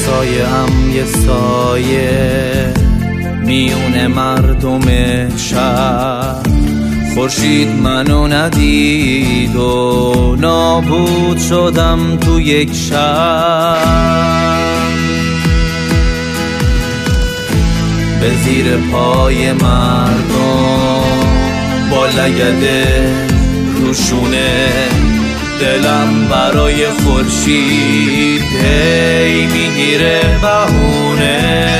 سایه‌ام یه سایه میون مردم شهر، خورشید منو ندید و نابود شدم تو یک شب. به زیر پای مردم با لگده روشونه، دلم برای خورشید هی میگیره بهونه.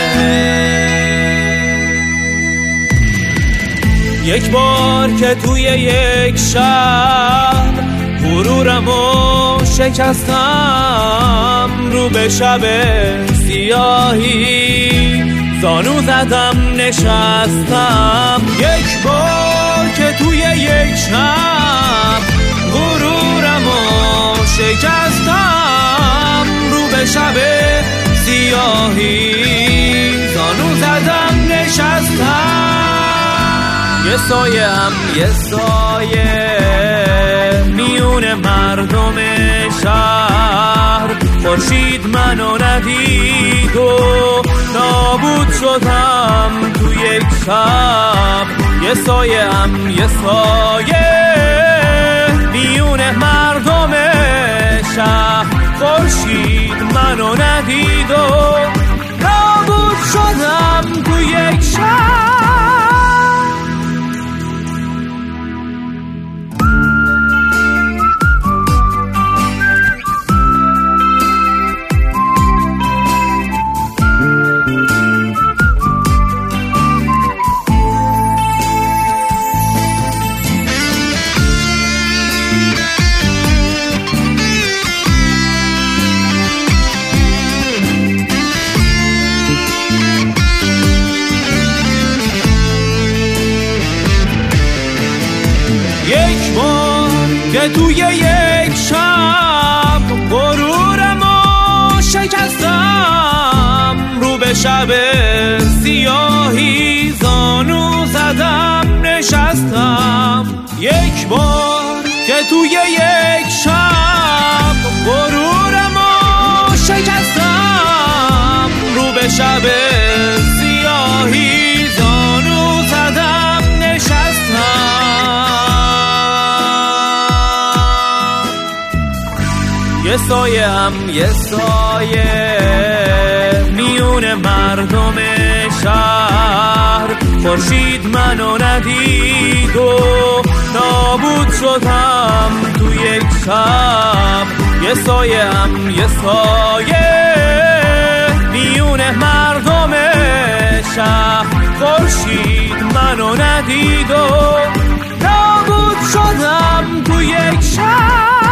یک بار که توی یک شب غرورمو شکستم، رو به شب سیاهی زانو زدم نشستم. یک بار که توی یک شب غرورمو شکستم، رو به شب سیاهی زانو زدم نشستم. یه سایه‌ام یه سایه میون مردم شهر، خورشید منو ندید و نابود شدم تو یک شب. یه سایه‌ام یه سایه میون مردم شهر، خورشید منو ندید و نابود شدم تو یک شب. یک بار که توی یک شب غرورمو شکستم، رو به شب سیاهی زانو زدم نشستم. یک بار که توی یک شب غرورمو شکستم، رو به شب سیاهی زانو زدم نشستم. یه سایه‌ام یه سایه میون مردم شهر، خورشید منو ندید و نابود شدم تو یک شب. یه سایه‌ام یه سایه میون مردم شهر، خورشید منو ندید و نابود شدم تو یک شب.